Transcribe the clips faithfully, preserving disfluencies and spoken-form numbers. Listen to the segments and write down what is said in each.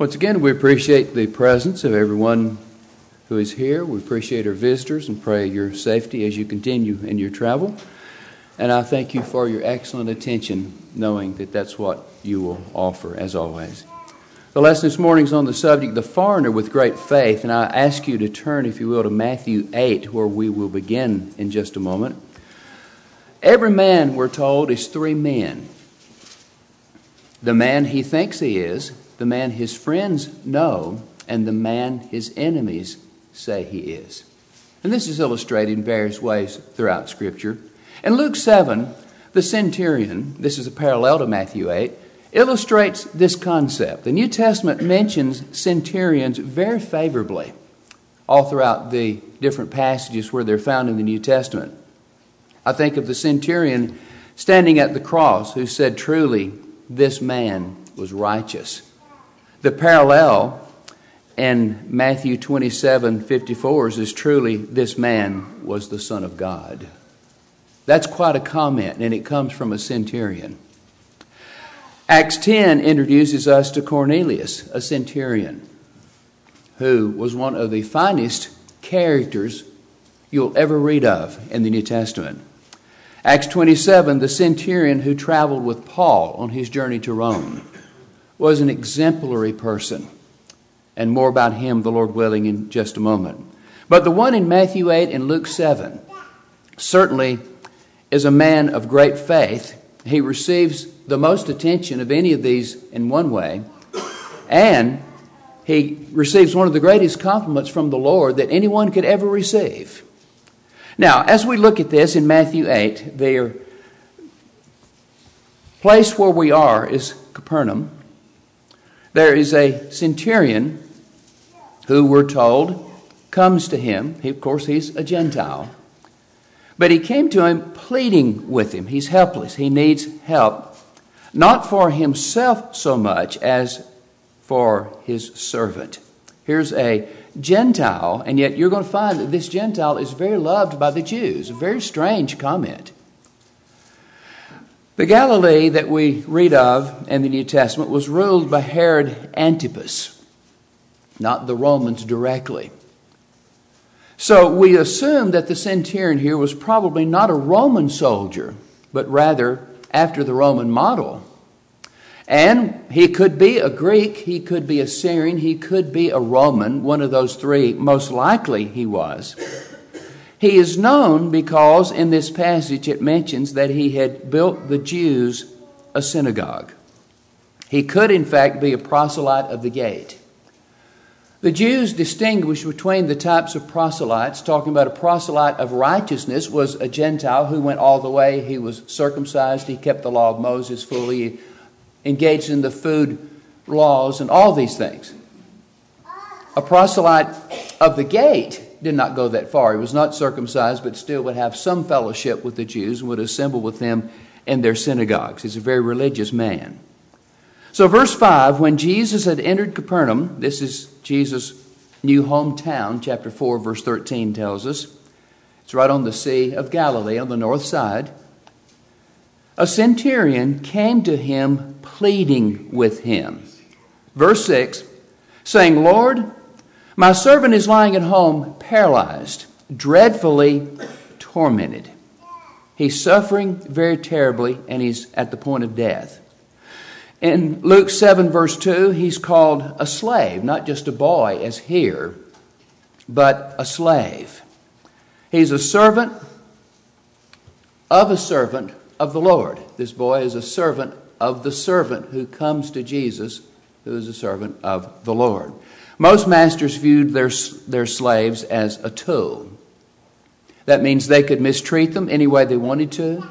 Once again, we appreciate the presence of everyone who is here. We appreciate our visitors and pray your safety as you continue in your travel. And I thank you for your excellent attention, knowing that that's what you will offer, as always. The lesson this morning is on the subject, the foreigner with great faith. And I ask you to turn, if you will, to Matthew eight, where we will begin in just a moment. Every man, we're told, is three men. The man he thinks he is, the man his friends know, and the man his enemies say he is. And this is illustrated in various ways throughout Scripture. In Luke seven, the centurion, this is a parallel to Matthew eight, illustrates this concept. The New Testament mentions centurions very favorably all throughout the different passages where they're found in the New Testament. I think of the centurion standing at the cross who said, truly, this man was righteous. The parallel in Matthew twenty-seven fifty-four is truly, this man was the Son of God. That's quite a comment, and it comes from a centurion. Acts ten introduces us to Cornelius, a centurion, who was one of the finest characters you'll ever read of in the New Testament. Acts twenty-seven, the centurion who traveled with Paul on his journey to Rome, was an exemplary person. And more about him, the Lord willing, in just a moment. But the one in Matthew eight and Luke seven certainly is a man of great faith. He receives the most attention of any of these in one way. And he receives one of the greatest compliments from the Lord that anyone could ever receive. Now, as we look at this in Matthew eight, the place where we are is Capernaum. There is a centurion who, we're told, comes to him. He, of course, he's a Gentile. But he came to him pleading with him. He's helpless. He needs help, not for himself so much as for his servant. Here's a Gentile, and yet you're going to find that this Gentile is very loved by the Jews. A very strange comment. The Galilee that we read of in the New Testament was ruled by Herod Antipas, not the Romans directly. So we assume that the centurion here was probably not a Roman soldier, but rather after the Roman model. And he could be a Greek, he could be a Syrian, he could be a Roman, one of those three, most likely he was. He is known because in this passage it mentions that he had built the Jews a synagogue. He could in fact be a proselyte of the gate. The Jews distinguished between the types of proselytes. Talking about a proselyte of righteousness was a Gentile who went all the way. He was circumcised, he kept the law of Moses fully, engaged in the food laws and all these things. A proselyte of the gate did not go that far. He was not circumcised, but still would have some fellowship with the Jews and would assemble with them in their synagogues. He's a very religious man. So verse five, when Jesus had entered Capernaum, this is Jesus' new hometown, chapter four, verse thirteen tells us. It's right on the Sea of Galilee on the north side. A centurion came to him pleading with him. Verse six, saying, Lord, my servant is lying at home paralyzed, dreadfully tormented. He's suffering very terribly and he's at the point of death. In Luke seven verse two, he's called a slave, not just a boy as here, but a slave. He's a servant of a servant of the Lord. This boy is a servant of the servant who comes to Jesus, who is a servant of the Lord. Most masters viewed their, their slaves as a tool. That means they could mistreat them any way they wanted to.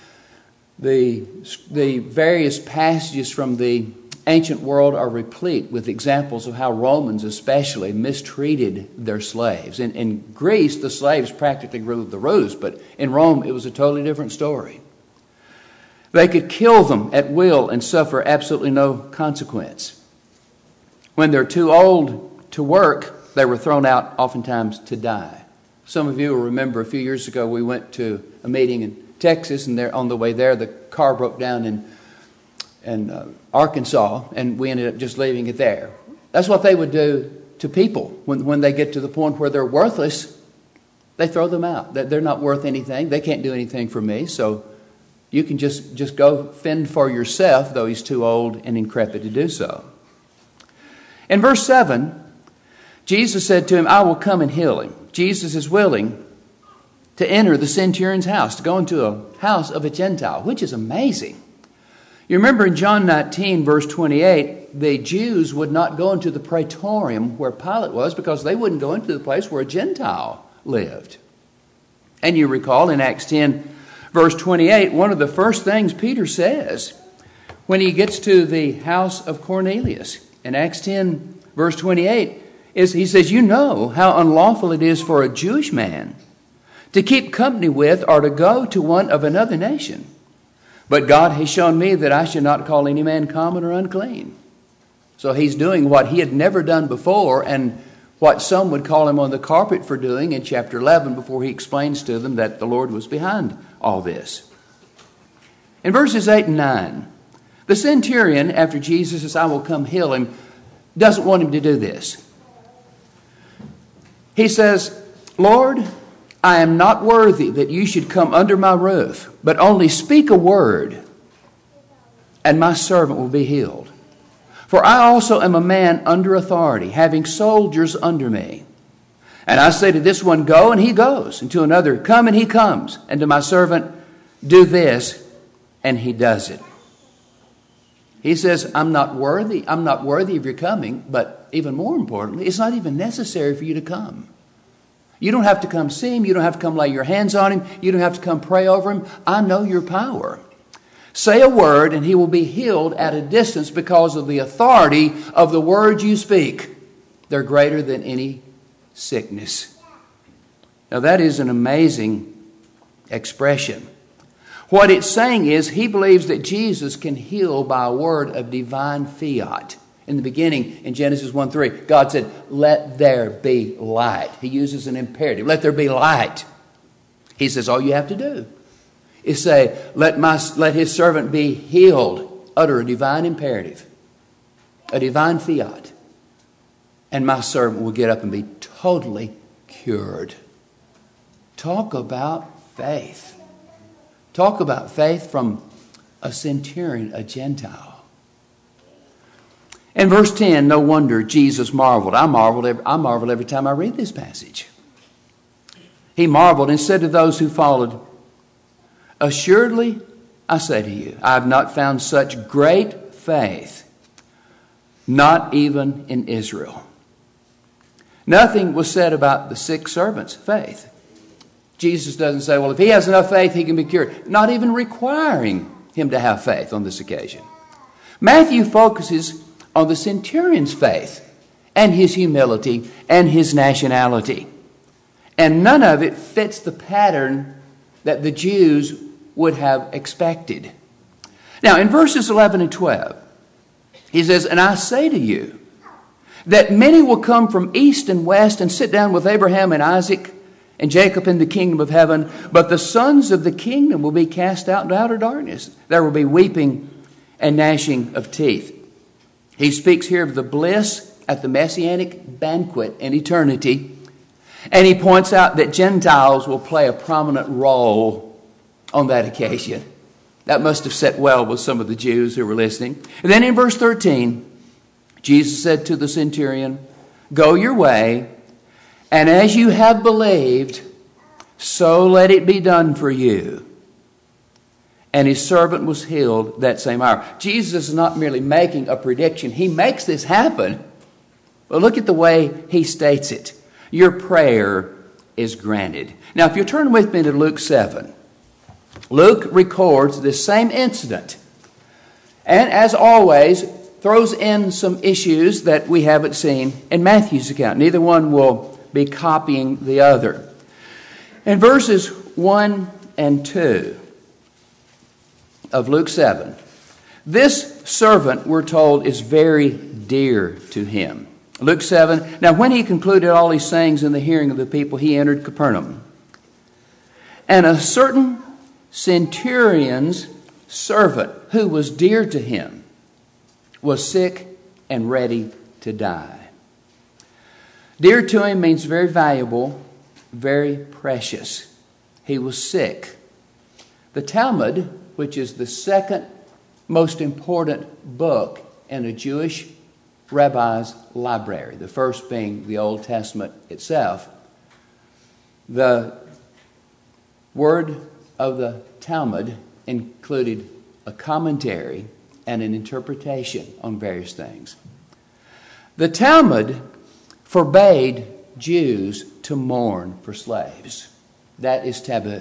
The, the various passages from the ancient world are replete with examples of how Romans especially mistreated their slaves. In, in Greece, the slaves practically ruled the roost, but in Rome, it was a totally different story. They could kill them at will and suffer absolutely no consequence. When they're too old to work, they were thrown out oftentimes to die. Some of you will remember a few years ago we went to a meeting in Texas, and there on the way there the car broke down in, in uh, Arkansas, and we ended up just leaving it there. That's what they would do to people when, when they get to the point where they're worthless. They throw them out. They're not worth anything. They can't do anything for me. So you can just, just go fend for yourself, though he's too old and increpid to do so. In verse seven, Jesus said to him, I will come and heal him. Jesus is willing to enter the centurion's house, to go into a house of a Gentile, which is amazing. You remember in John nineteen, verse twenty-eight, the Jews would not go into the praetorium where Pilate was because they wouldn't go into the place where a Gentile lived. And you recall in Acts ten, verse twenty-eight, one of the first things Peter says when he gets to the house of Cornelius, in Acts ten, verse twenty-eight, is he says, you know how unlawful it is for a Jewish man to keep company with or to go to one of another nation. But God has shown me that I should not call any man common or unclean. So he's doing what he had never done before, and what some would call him on the carpet for doing in chapter eleven, before he explains to them that the Lord was behind all this. In verses eight and nine, the centurion, after Jesus says, I will come heal him, doesn't want him to do this. He says, Lord, I am not worthy that you should come under my roof, but only speak a word, and my servant will be healed. For I also am a man under authority, having soldiers under me. And I say to this one, go, and he goes, and to another, come, and he comes, and to my servant, do this, and he does it. He says, I'm not worthy. I'm not worthy of your coming, but even more importantly, it's not even necessary for you to come. You don't have to come see him. You don't have to come lay your hands on him. You don't have to come pray over him. I know your power. Say a word and he will be healed at a distance because of the authority of the words you speak. They're greater than any sickness. Now that is an amazing expression. What it's saying is he believes that Jesus can heal by a word of divine fiat. In the beginning, in Genesis one three, God said, let there be light. He uses an imperative. Let there be light. He says, all you have to do is say, let my let his servant be healed. Utter a divine imperative, a divine fiat, and my servant will get up and be totally cured. Talk about faith. Talk about faith from a centurion, a Gentile. In verse ten, no wonder Jesus marveled. I marveled every, I marvel every time I read this passage. He marveled and said to those who followed, assuredly, I say to you, I have not found such great faith, not even in Israel. Nothing was said about the sick servant's faith. Jesus doesn't say, well, if he has enough faith, he can be cured. Not even requiring him to have faith on this occasion. Matthew focuses on the centurion's faith and his humility and his nationality. And none of it fits the pattern that the Jews would have expected. Now, in verses eleven and twelve, he says, and I say to you that many will come from east and west and sit down with Abraham and Isaac and Jacob in the kingdom of heaven, but the sons of the kingdom will be cast out into outer darkness. There will be weeping and gnashing of teeth. He speaks here of the bliss at the messianic banquet in eternity. And he points out that Gentiles will play a prominent role on that occasion. That must have set well with some of the Jews who were listening. And then in verse thirteen, Jesus said to the centurion, go your way, and as you have believed, so let it be done for you. And his servant was healed that same hour. Jesus is not merely making a prediction. He makes this happen. But look at the way he states it. Your prayer is granted. Now, if you turn with me to Luke seven, Luke records this same incident. And as always, throws in some issues that we haven't seen in Matthew's account. Neither one will be copying the other. In verses one and two of Luke seven, this servant, we're told, is very dear to him. Luke seven, now when he concluded all these sayings in the hearing of the people, he entered Capernaum. And a certain centurion's servant, who was dear to him, was sick and ready to die. Dear to him means very valuable, very precious. He was sick. The Talmud, which is the second most important book in a Jewish rabbi's library, the first being the Old Testament itself, the word of the Talmud included a commentary and an interpretation on various things. The Talmud forbade Jews to mourn for slaves. That is taboo.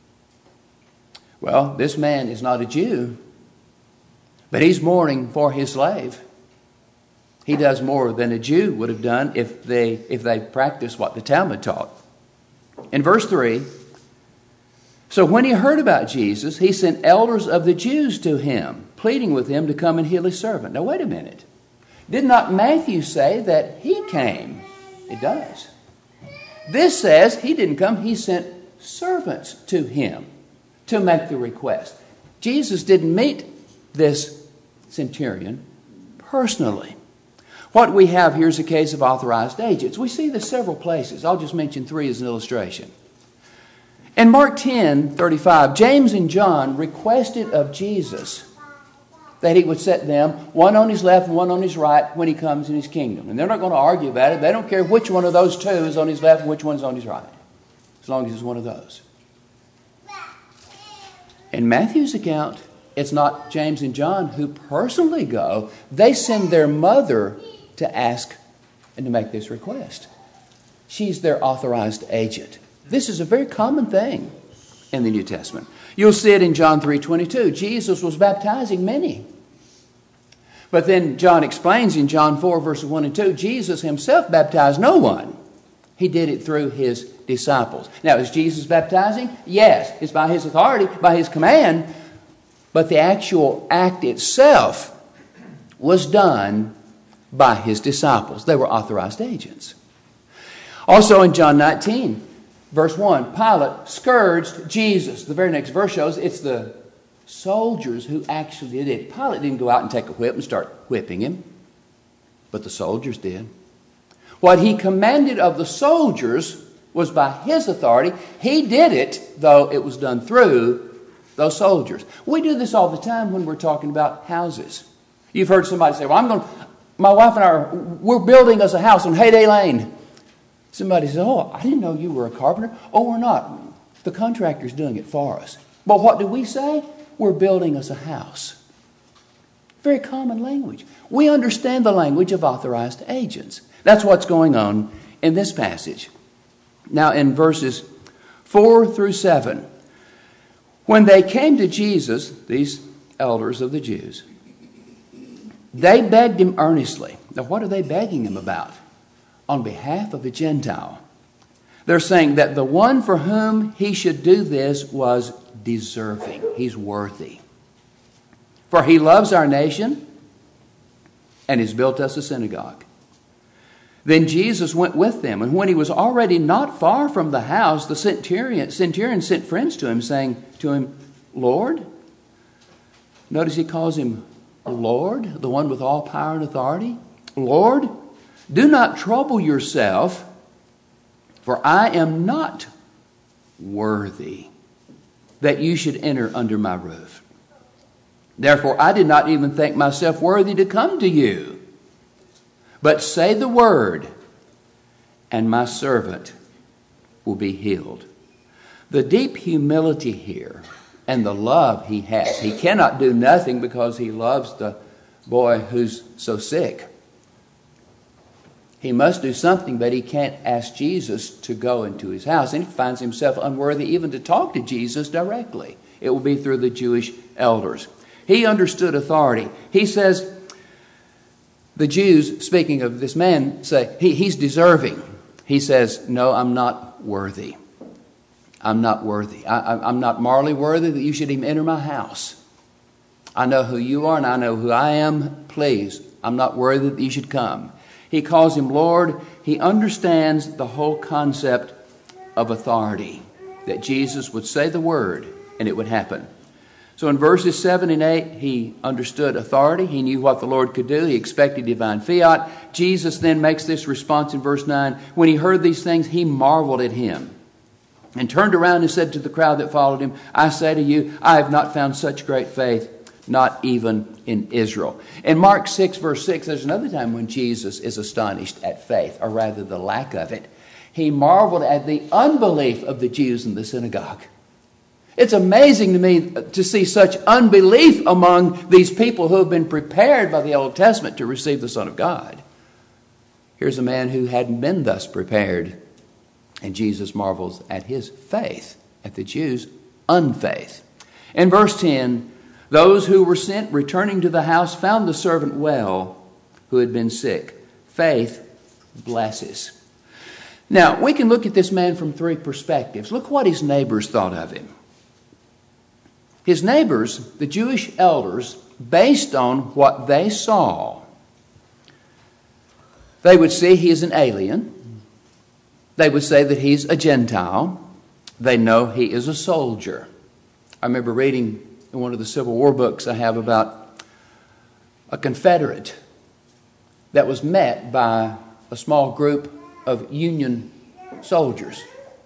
Well, this man is not a Jew, but he's mourning for his slave. He does more than a Jew would have done if they if they practiced what the Talmud taught. In verse three, so when he heard about Jesus, he sent elders of the Jews to him, pleading with him to come and heal his servant. Now wait a minute. Did not Matthew say that he came? It does. This says he didn't come, he sent servants to him to make the request. Jesus didn't meet this centurion personally. What we have here is a case of authorized agents. We see this several places. I'll just mention three as an illustration. In Mark ten thirty-five, James and John requested of Jesus that he would set them, one on his left and one on his right, when he comes in his kingdom. And they're not going to argue about it. They don't care which one of those two is on his left and which one's on his right, as long as it's one of those. In Matthew's account, it's not James and John who personally go. They send their mother to ask and to make this request. She's their authorized agent. This is a very common thing in the New Testament. You'll see it in John three twenty-two. Jesus was baptizing many. But then John explains in John four, verses one and two, Jesus himself baptized no one. He did it through his disciples. Now, is Jesus baptizing? Yes. It's by his authority, by his command. But the actual act itself was done by his disciples. They were authorized agents. Also in John nineteen, verse one, Pilate scourged Jesus. The very next verse shows it's the soldiers who actually did it. Pilate didn't go out and take a whip and start whipping him, but the soldiers did. What he commanded of the soldiers was by his authority. He did it, though it was done through those soldiers. We do this all the time when we're talking about houses. You've heard somebody say, well, I'm going to, my wife and I, are, we're building us a house on Hayday Lane. Somebody says, oh, I didn't know you were a carpenter. Oh, we're not. The contractor's doing it for us. But what do we say? We're building us a house. Very common language. We understand the language of authorized agents. That's what's going on in this passage. Now in verses four through seven, when they came to Jesus, these elders of the Jews, they begged him earnestly. Now what are they begging him about? On behalf of a Gentile. They're saying that the one for whom he should do this was deserving. He's worthy. For he loves our nation and has built us a synagogue. Then Jesus went with them, and when he was already not far from the house, the centurion, centurion sent friends to him, saying to him, Lord. Notice he calls him Lord, the one with all power and authority. Lord, do not trouble yourself, for I am not worthy that you should enter under my roof. Therefore, I did not even think myself worthy to come to you. But say the word, and my servant will be healed. The deep humility here and the love he has. He cannot do nothing because he loves the boy who's so sick. He must do something, but he can't ask Jesus to go into his house. And he finds himself unworthy even to talk to Jesus directly. It will be through the Jewish elders. He understood authority. He says, the Jews, speaking of this man, say, he, he's deserving. He says, no, I'm not worthy. I'm not worthy. I, I, I'm not morally worthy that you should even enter my house. I know who you are and I know who I am. Please, I'm not worthy that you should come. He calls him Lord. He understands the whole concept of authority, that Jesus would say the word and it would happen. So in verses seven and eight, he understood authority. He knew what the Lord could do. He expected divine fiat. Jesus then makes this response in verse nine. When he heard these things, he marveled at him and turned around and said to the crowd that followed him, I say to you, I have not found such great faith, not even in Israel. In Mark six, verse six, there's another time when Jesus is astonished at faith, or rather the lack of it. He marveled at the unbelief of the Jews in the synagogue. It's amazing to me to see such unbelief among these people who have been prepared by the Old Testament to receive the Son of God. Here's a man who hadn't been thus prepared, and Jesus marvels at his faith, at the Jews' unfaith. In verse ten, those who were sent returning to the house found the servant well who had been sick. Faith blesses. Now, we can look at this man from three perspectives. Look what his neighbors thought of him. His neighbors, the Jewish elders, based on what they saw, they would see he is an alien. They would say that he's a Gentile. They know he is a soldier. I remember reading in one of the Civil War books I have about a Confederate that was met by a small group of Union soldiers.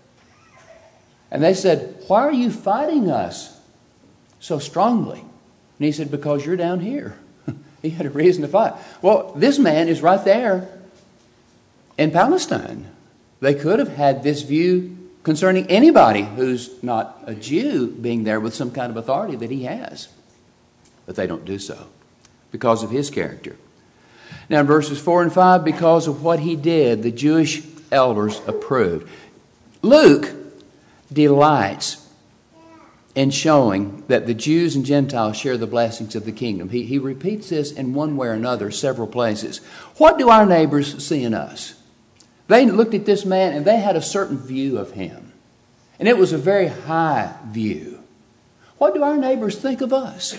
And they said, why are you fighting us so strongly? And he said, because you're down here. He had a reason to fight. Well, this man is right there in Palestine. They could have had this view concerning anybody who's not a Jew being there with some kind of authority that he has. But they don't do so because of his character. Now in verses four and five, because of what he did, the Jewish elders approved. Luke delights in showing that the Jews and Gentiles share the blessings of the kingdom. He, he repeats this in one way or another several places. What do our neighbors see in us? They looked at this man and they had a certain view of him. And it was a very high view. What do our neighbors think of us?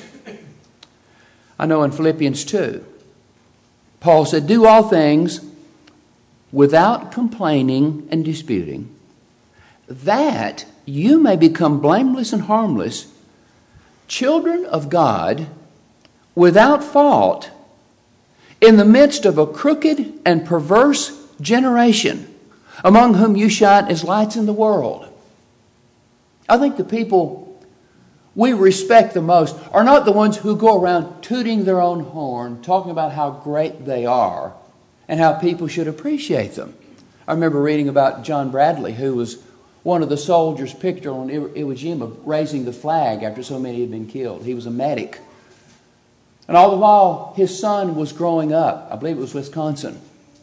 I know in Philippians two, Paul said, do all things without complaining and disputing, that you may become blameless and harmless, children of God, without fault, in the midst of a crooked and perverse generation, among whom you shine as lights in the world. I think the people we respect the most are not the ones who go around tooting their own horn, talking about how great they are and how people should appreciate them. I remember reading about John Bradley, who was one of the soldiers pictured on Iwo Jima raising the flag after so many had been killed. He was a medic. And all the while, his son was growing up. I believe it was Wisconsin.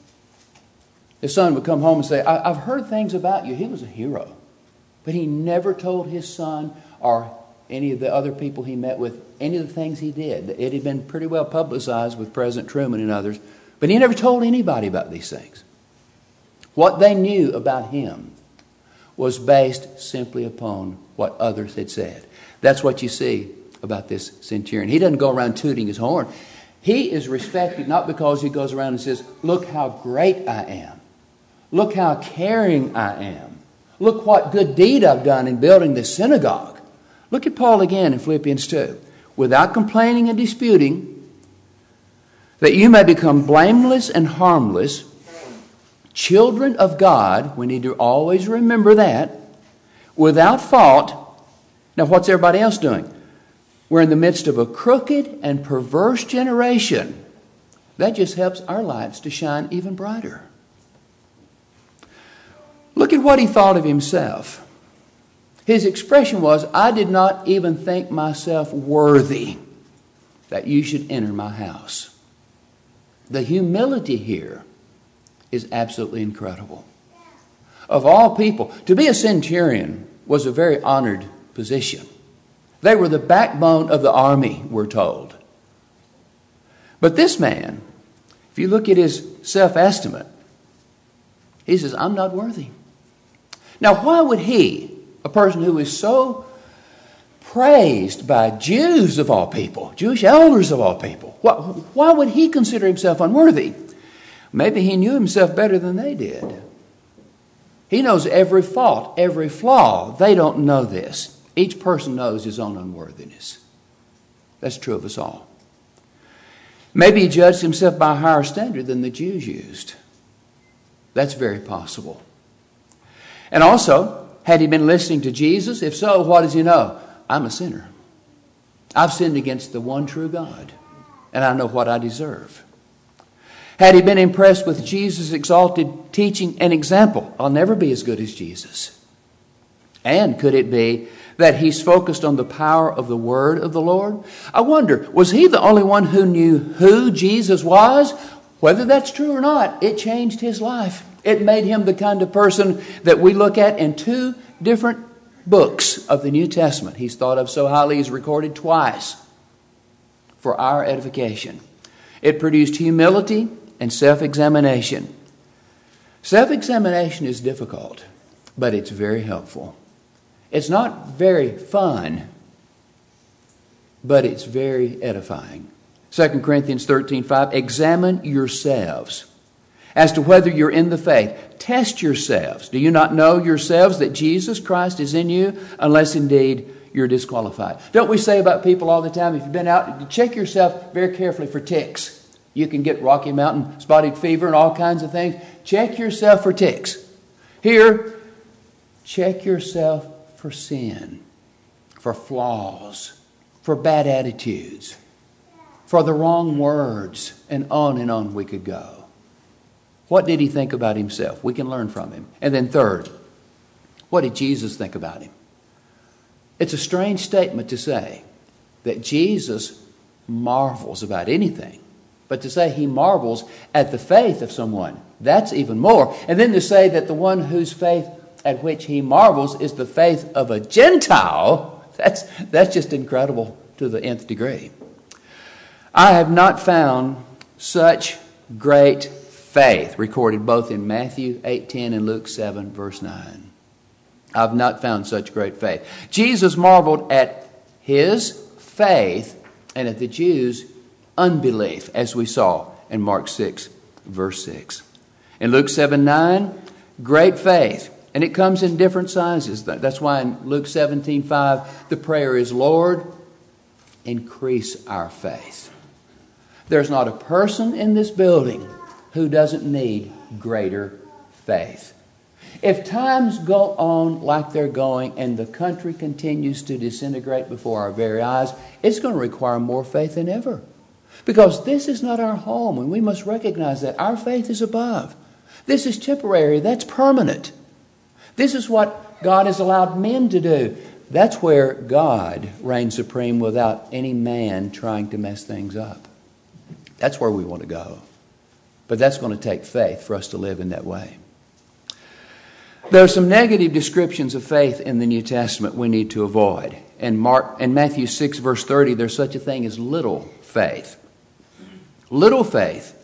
His son would come home and say, I- I've heard things about you. He was a hero. But he never told his son or any of the other people he met with any of the things he did. It had been pretty well publicized with President Truman and others. But he never told anybody about these things. What they knew about him was based simply upon what others had said. That's what you see about this centurion. He doesn't go around tooting his horn. He is respected not because he goes around and says, look how great I am. Look how caring I am. Look what good deed I've done in building this synagogue. Look at Paul again in Philippians two. Without complaining and disputing, that you may become blameless and harmless, children of God. We need to always remember that. Without fault. Now what's everybody else doing? We're in the midst of a crooked and perverse generation. That just helps our lights to shine even brighter. Look at what he thought of himself. His expression was, I did not even think myself worthy that you should enter my house. The humility here is absolutely incredible. Of all people, to be a centurion was a very honored position. They were the backbone of the army, we're told. But this man, if you look at his self-estimate, he says, I'm not worthy. Now, why would he, a person who is so praised by Jews of all people, Jewish elders of all people, why, why would he consider himself unworthy? Maybe he knew himself better than they did. He knows every fault, every flaw. They don't know this. Each person knows his own unworthiness. That's true of us all. Maybe he judged himself by a higher standard than the Jews used. That's very possible. And also, had he been listening to Jesus? If so, what does he know? I'm a sinner. I've sinned against the one true God, and I know what I deserve. Had he been impressed with Jesus' exalted teaching and example? I'll never be as good as Jesus. And could it be that he's focused on the power of the word of the Lord? I wonder, was he the only one who knew who Jesus was? Whether that's true or not, it changed his life. It made him the kind of person that we look at in two different books of the New Testament. He's thought of so highly, he's recorded twice for our edification. It produced humility and self-examination. Self-examination is difficult, but it's very helpful. It's not very fun, but it's very edifying. Second Corinthians thirteen five, examine yourselves as to whether you're in the faith. Test yourselves. Do you not know yourselves that Jesus Christ is in you, unless indeed you're disqualified? Don't we say about people all the time, if you've been out, check yourself very carefully for ticks. You can get Rocky Mountain spotted fever and all kinds of things. Check yourself for ticks. Here, check yourself for sin, for flaws, for bad attitudes, for the wrong words, and on and on we could go. What did he think about himself? We can learn from him. And then third, what did Jesus think about him? It's a strange statement to say that Jesus marvels about anything. But to say he marvels at the faith of someone, that's even more. And then to say that the one whose faith at which he marvels is the faith of a Gentile, that's, that's just incredible to the nth degree. I have not found such great faith recorded both in Matthew eight ten and Luke seven verse nine. I've not found such great faith. Jesus marveled at his faith and at the Jews' unbelief, as we saw in Mark six verse six. In Luke seven nine, great faith. And it comes in different sizes. That's why in Luke seventeen five, the prayer is, Lord, increase our faith. There's not a person in this building who doesn't need greater faith. If times go on like they're going and the country continues to disintegrate before our very eyes, it's going to require more faith than ever. Because this is not our home, and we must recognize that our faith is above. This is temporary. That's permanent. This is what God has allowed men to do. That's where God reigns supreme without any man trying to mess things up. That's where we want to go. But that's going to take faith for us to live in that way. There are some negative descriptions of faith in the New Testament we need to avoid. In Mark, in Matthew six verse thirty, there's such a thing as little faith. Little faith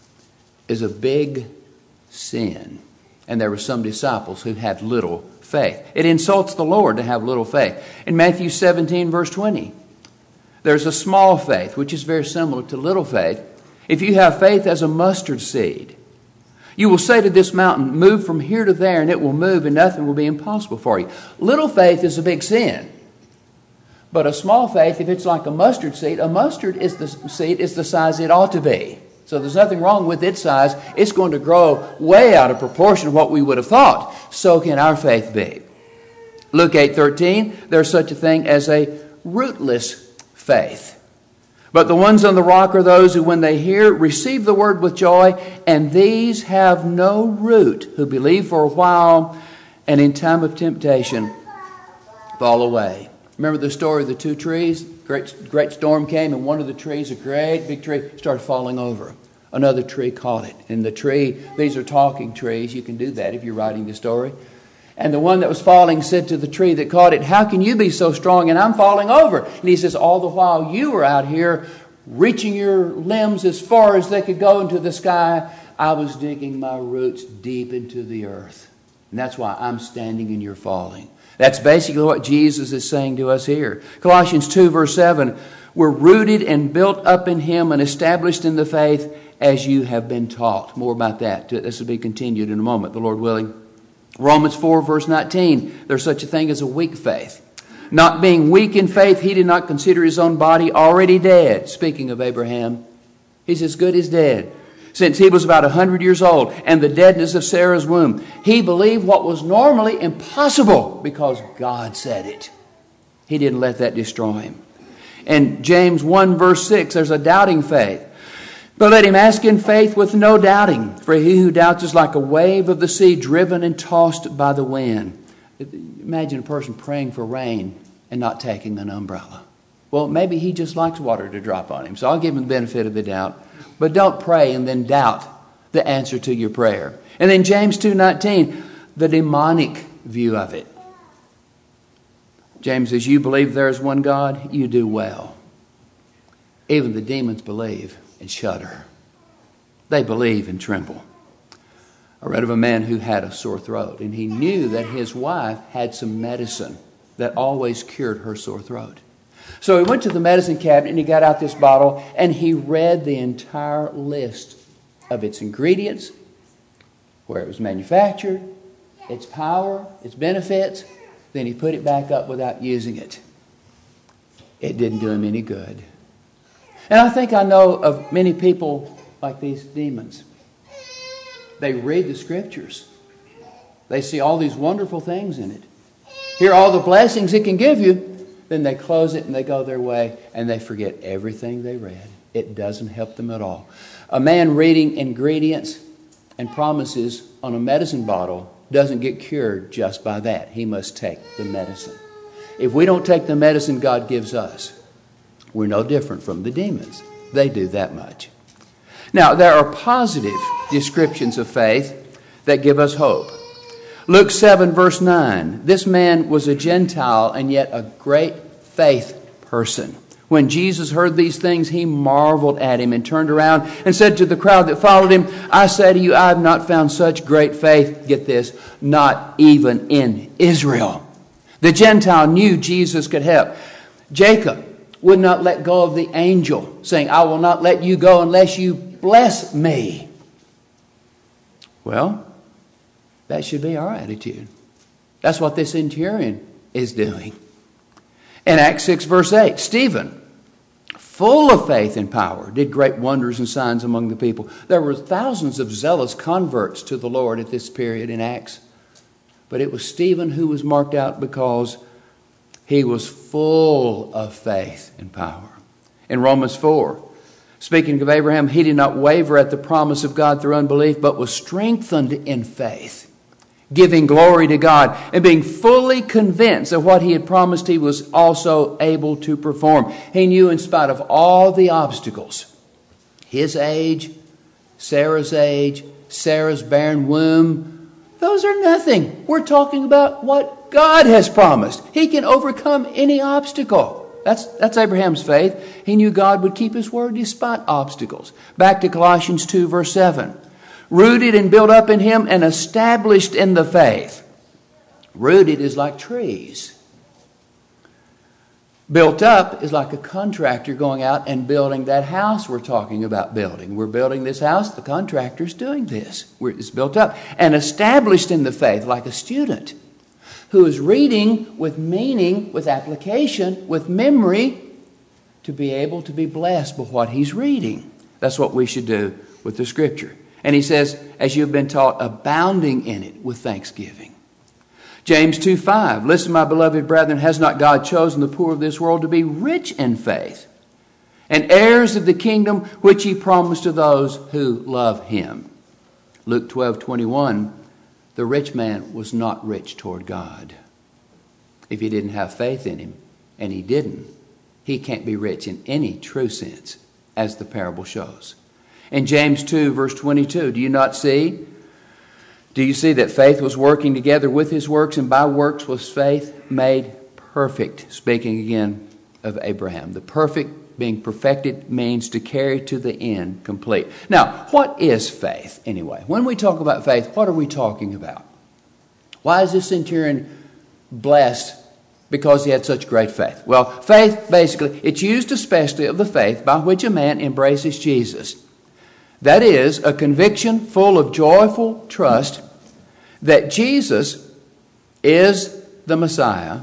is a big sin. And there were some disciples who had little faith. It insults the Lord to have little faith. In Matthew seventeen verse twenty, there's a small faith, which is very similar to little faith. If you have faith as a mustard seed, you will say to this mountain, move from here to there, and it will move, and nothing will be impossible for you. Little faith is a big sin. But a small faith, if it's like a mustard seed, a mustard is the seed is the size it ought to be. So there's nothing wrong with its size. It's going to grow way out of proportion of what we would have thought. So can our faith be. Luke eight thirteen, there's such a thing as a rootless faith. But the ones on the rock are those who, when they hear, receive the word with joy, and these have no root, who believe for a while, and in time of temptation fall away. Remember the story of the two trees? Great, great storm came, and one of the trees, a great big tree, started falling over. Another tree caught it. And the tree, these are talking trees. You can do that if you're writing the story. And the one that was falling said to the tree that caught it, how can you be so strong and I'm falling over? And he says, all the while you were out here reaching your limbs as far as they could go into the sky, I was digging my roots deep into the earth. And that's why I'm standing and you're falling. That's basically what Jesus is saying to us here. Colossians two verse seven, we're rooted and built up in him and established in the faith as you have been taught. More about that. This will be continued in a moment, the Lord willing. Romans four verse nineteen, there's such a thing as a weak faith. Not being weak in faith, he did not consider his own body already dead. Speaking of Abraham, he's as good as dead. Since he was about one hundred years old, and the deadness of Sarah's womb, he believed what was normally impossible because God said it. He didn't let that destroy him. In James one verse six, there's a doubting faith. But let him ask in faith with no doubting. For he who doubts is like a wave of the sea driven and tossed by the wind. Imagine a person praying for rain and not taking an umbrella. Well, maybe he just likes water to drop on him. So I'll give him the benefit of the doubt. But don't pray and then doubt the answer to your prayer. And then James two nineteen, the demonic view of it. James says, you believe there is one God, you do well. Even the demons believe and shudder. They believe and tremble. I read of a man who had a sore throat, and he knew that his wife had some medicine that always cured her sore throat. So he went to the medicine cabinet and he got out this bottle and he read the entire list of its ingredients, where it was manufactured, its power, its benefits. Then he put it back up without using it. It didn't do him any good. And I think I know of many people like these demons. They read the scriptures. They see all these wonderful things in it. Hear all the blessings it can give you. Then they close it and they go their way and they forget everything they read. It doesn't help them at all. A man reading ingredients and promises on a medicine bottle doesn't get cured just by that. He must take the medicine. If we don't take the medicine God gives us, we're no different from the demons. They do that much. Now, there are positive descriptions of faith that give us hope. Luke seven verse nine. This man was a Gentile and yet a great faith person. When Jesus heard these things, he marveled at him and turned around and said to the crowd that followed him, I say to you, I have not found such great faith, get this, not even in Israel. The Gentile knew Jesus could help. Jacob would not let go of the angel, saying, I will not let you go unless you bless me. Well, that should be our attitude. That's what this centurion is doing. In Acts six verse eight, Stephen, full of faith and power, did great wonders and signs among the people. There were thousands of zealous converts to the Lord at this period in Acts. But it was Stephen who was marked out because he was full of faith and power. In Romans four, speaking of Abraham, he did not waver at the promise of God through unbelief, but was strengthened in faith, giving glory to God and being fully convinced that what he had promised he was also able to perform. He knew in spite of all the obstacles, his age, Sarah's age, Sarah's barren womb, those are nothing. We're talking about what God has promised. He can overcome any obstacle. That's, that's Abraham's faith. He knew God would keep his word despite obstacles. Back to Colossians two verse seven. Rooted and built up in him and established in the faith. Rooted is like trees. Built up is like a contractor going out and building that house we're talking about building. We're building this house. The contractor's doing this. It's built up. And established in the faith like a student who is reading with meaning, with application, with memory to be able to be blessed by what he's reading. That's what we should do with the scripture. And he says, as you've been taught, abounding in it with thanksgiving. James two five, listen, my beloved brethren, has not God chosen the poor of this world to be rich in faith and heirs of the kingdom which he promised to those who love him? Luke twelve twenty-one, the rich man was not rich toward God. If he didn't have faith in him, and he didn't, he can't be rich in any true sense, as the parable shows. In James two verse twenty-two, do you not see? Do you see that faith was working together with his works, and by works was faith made perfect? Speaking again of Abraham. The perfect, being perfected, means to carry to the end complete. Now, what is faith anyway? When we talk about faith, what are we talking about? Why is this centurion blessed because he had such great faith? Well, faith, basically, it's used especially of the faith by which a man embraces Jesus. That is, a conviction full of joyful trust that Jesus is the Messiah,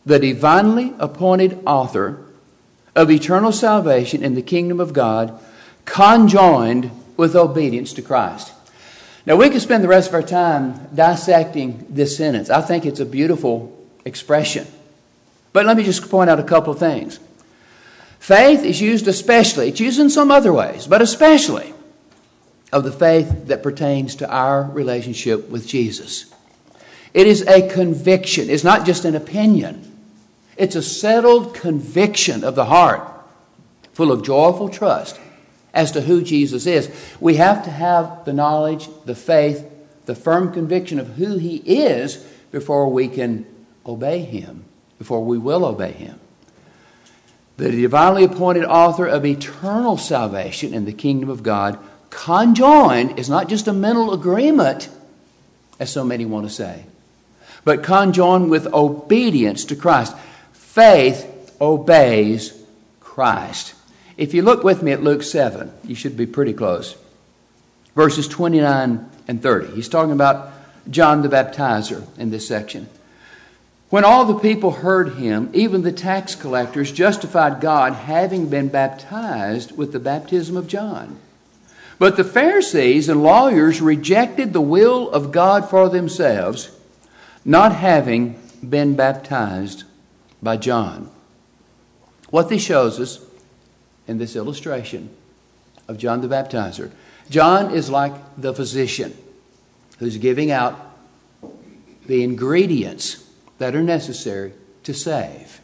the divinely appointed author of eternal salvation in the kingdom of God, conjoined with obedience to Christ. Now, we could spend the rest of our time dissecting this sentence. I think it's a beautiful expression. But let me just point out a couple of things. Faith is used especially, it's used in some other ways, but especially of the faith that pertains to our relationship with Jesus. It is a conviction. It's not just an opinion. It's a settled conviction of the heart, full of joyful trust as to who Jesus is. We have to have the knowledge, the faith, the firm conviction of who He is before we can obey Him, before we will obey Him. The divinely appointed author of eternal salvation in the kingdom of God, conjoined, is not just a mental agreement, as so many want to say, but conjoined with obedience to Christ. Faith obeys Christ. If you look with me at Luke seven, you should be pretty close. Verses twenty-nine and thirty. He's talking about John the Baptizer in this section. When all the people heard him, even the tax collectors justified God, having been baptized with the baptism of John. But the Pharisees and lawyers rejected the will of God for themselves, not having been baptized by John. What this shows us in this illustration of John the Baptizer, John is like the physician who's giving out the ingredients that are necessary to save.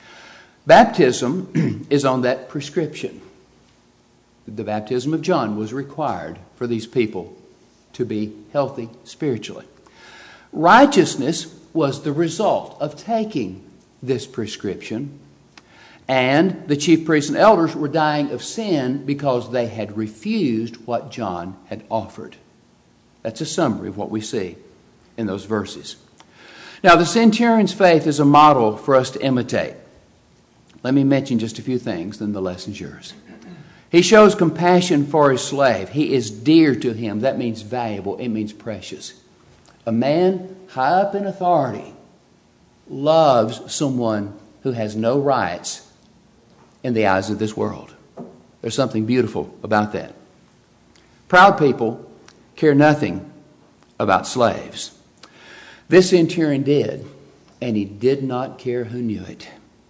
Baptism is on that prescription. The baptism of John was required for these people to be healthy spiritually. Righteousness was the result of taking this prescription, and the chief priests and elders were dying of sin because they had refused what John had offered. That's a summary of what we see in those verses. Now, the centurion's faith is a model for us to imitate. Let me mention just a few things, then the lesson's yours. He shows compassion for his slave. He is dear to him. That means valuable. It means precious. A man high up in authority loves someone who has no rights in the eyes of this world. There's something beautiful about that. Proud people care nothing about slaves. This centurion did, and he did not care who knew it.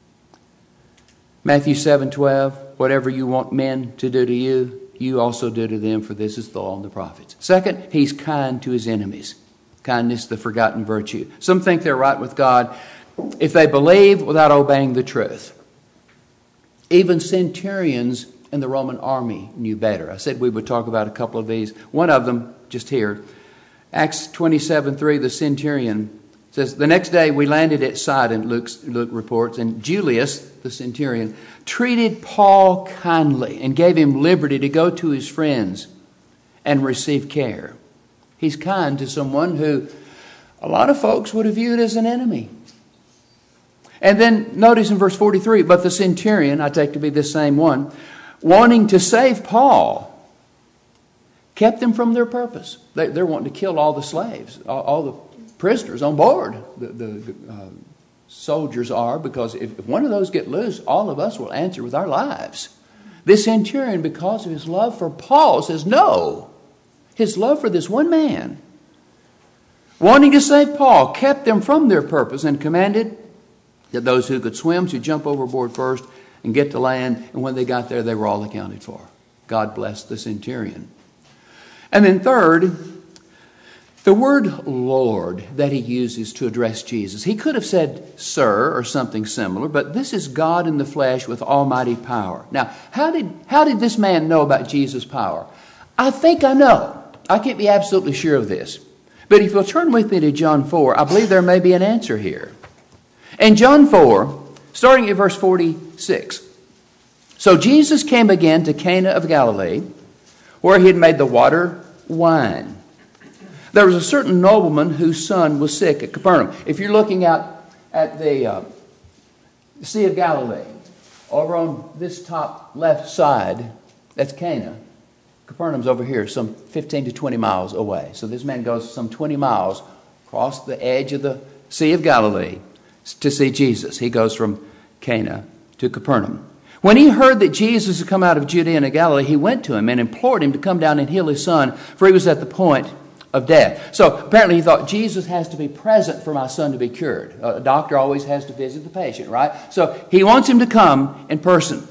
Matthew seven twelve, whatever you want men to do to you, you also do to them, for this is the law and the prophets. Second, he's kind to his enemies. Kindness, the forgotten virtue. Some think they're right with God if they believe without obeying the truth. Even centurions in the Roman army knew better. I said we would talk about a couple of these. One of them, just here, Acts twenty-seven three, the centurion says, the next day we landed at Sidon, Luke's, Luke reports, and Julius, the centurion, treated Paul kindly and gave him liberty to go to his friends and receive care. He's kind to someone who a lot of folks would have viewed as an enemy. And then notice in verse forty-three, but the centurion, I take to be the same one, wanting to save Paul, kept them from their purpose. They, they're wanting to kill all the slaves, all, all the prisoners on board. The, the uh, soldiers are, because if, if one of those get loose, all of us will answer with our lives. This centurion, because of his love for Paul, says no. His love for this one man, wanting to save Paul, kept them from their purpose and commanded that those who could swim should jump overboard first and get to land. And when they got there, they were all accounted for. God bless the centurion. And then third, the word Lord that he uses to address Jesus. He could have said Sir or something similar, but this is God in the flesh with almighty power. Now, how did, how did this man know about Jesus' power? I think I know. I can't be absolutely sure of this. But if you'll turn with me to John four, I believe there may be an answer here. In John four, starting at verse forty-six. So Jesus came again to Cana of Galilee, where he had made the water wine. There was a certain nobleman whose son was sick at Capernaum. If you're looking out at the uh, Sea of Galilee, over on this top left side, that's Cana. Capernaum's over here, some fifteen to twenty miles away. So this man goes some twenty miles across the edge of the Sea of Galilee to see Jesus. He goes from Cana to Capernaum. When he heard that Jesus had come out of Judea and Galilee, he went to him and implored him to come down and heal his son, for he was at the point of death. So apparently he thought, Jesus has to be present for my son to be cured. A doctor always has to visit the patient, right? So he wants him to come in person.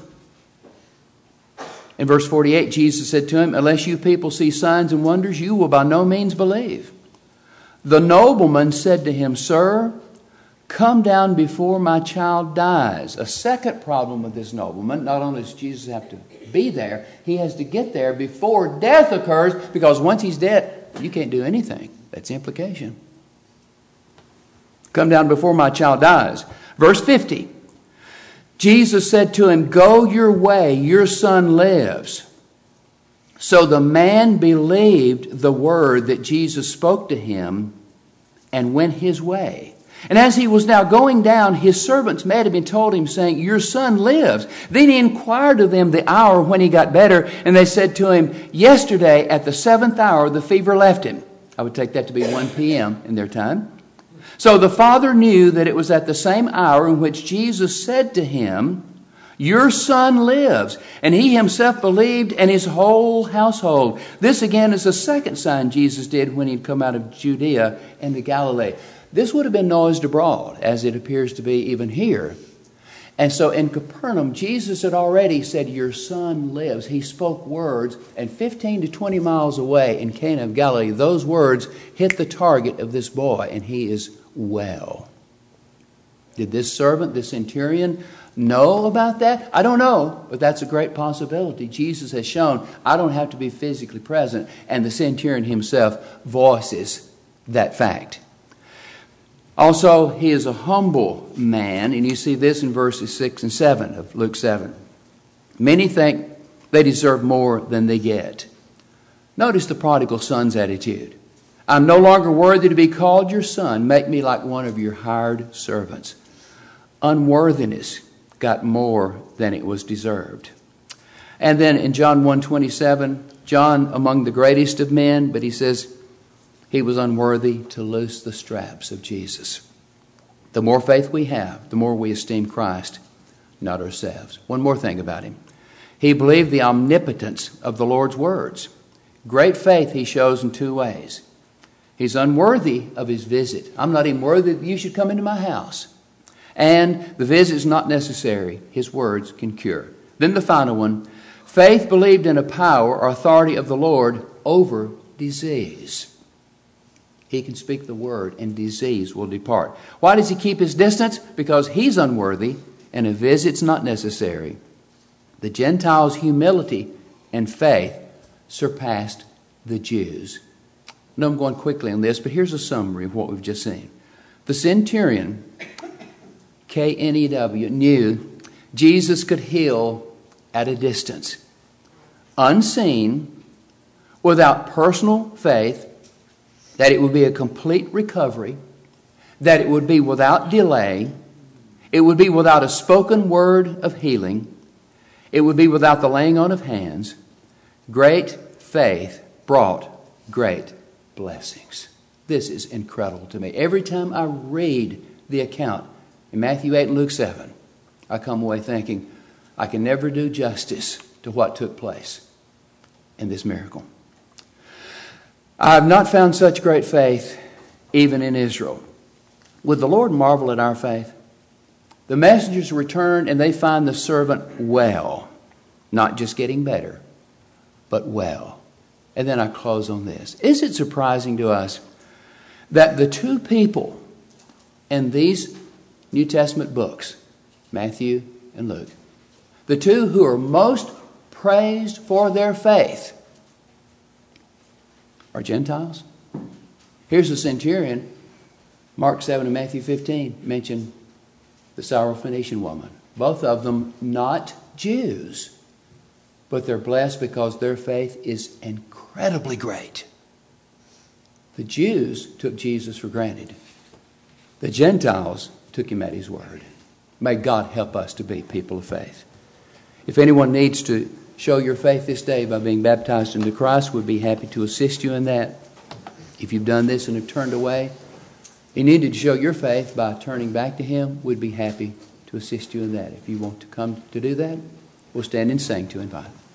In verse forty-eight, Jesus said to him, unless you people see signs and wonders, you will by no means believe. The nobleman said to him, Sir, come down before my child dies. A second problem with this nobleman, not only does Jesus have to be there, he has to get there before death occurs, because once he's dead, you can't do anything. That's the implication. Come down before my child dies. Verse fifty. Jesus said to him, go your way, your son lives. So the man believed the word that Jesus spoke to him and went his way. And as he was now going down, his servants met him and told him, saying, your son lives. Then he inquired of them the hour when he got better, and they said to him, yesterday at the seventh hour the fever left him. I would take that to be one p.m. in their time. So the father knew that it was at the same hour in which Jesus said to him, your son lives. And he himself believed, and his whole household. This again is the second sign Jesus did when he'd come out of Judea and the Galilee. This would have been noised abroad, as it appears to be even here. And so in Capernaum, Jesus had already said, your son lives. He spoke words, and fifteen to twenty miles away in Cana of Galilee, those words hit the target of this boy, and he is well. Did this servant, this centurion, know about that? I don't know, but that's a great possibility. Jesus has shown I don't have to be physically present, and the centurion himself voices that fact. Also, he is a humble man, and you see this in verses six and seven of Luke seven. Many think they deserve more than they get. Notice the prodigal son's attitude. I'm no longer worthy to be called your son. Make me like one of your hired servants. Unworthiness got more than it was deserved. And then in John one twenty-seven, John among the greatest of men, but he says, he was unworthy to loose the straps of Jesus. The more faith we have, the more we esteem Christ, not ourselves. One more thing about him. He believed the omnipotence of the Lord's words. Great faith he shows in two ways. He's unworthy of his visit. I'm not even worthy that you should come into my house. And the visit is not necessary. His words can cure. Then the final one. Faith believed in a power or authority of the Lord over disease. He can speak the word and disease will depart. Why does he keep his distance? Because he's unworthy and a visit's not necessary. The Gentiles' humility and faith surpassed the Jews. I know I'm going quickly on this, but here's a summary of what we've just seen. The centurion, K N E W, knew Jesus could heal at a distance, unseen, without personal faith, that it would be a complete recovery, that it would be without delay, it would be without a spoken word of healing, it would be without the laying on of hands. Great faith brought great blessings. This is incredible to me. Every time I read the account in Matthew eight and Luke seven, I come away thinking, I can never do justice to what took place in this miracle. I have not found such great faith even in Israel. Would the Lord marvel at our faith? The messengers return and they find the servant well, not just getting better, but well. And then I close on this. Is it surprising to us that the two people in these New Testament books, Matthew and Luke, the two who are most praised for their faith, are Gentiles? Here's the centurion. Mark seven and Matthew fifteen mention the Syrophoenician woman. Both of them not Jews, but they're blessed because their faith is incredibly great. The Jews took Jesus for granted. The Gentiles took him at his word. May God help us to be people of faith. If anyone needs to show your faith this day by being baptized into Christ, we'd be happy to assist you in that. If you've done this and have turned away, you needed to show your faith by turning back to Him, we'd be happy to assist you in that. If you want to come to do that, we'll stand and sing to invite.